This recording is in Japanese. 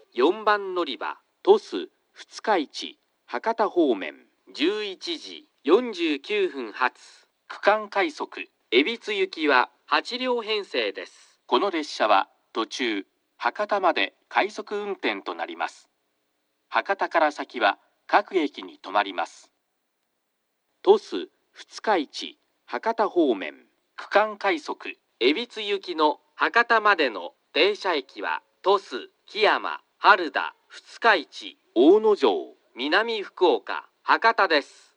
4番乗り場鳥栖二日市博多方面11時49分発区間快速恵比寿行きは8両編成です。この列車は途中博多まで快速運転となります。博多から先は各駅に停まります。鳥栖二日市博多方面区間快速恵比寿行きの博多までの停車駅は鳥栖、木山、原田、二日市、大野城、南福岡、博多です。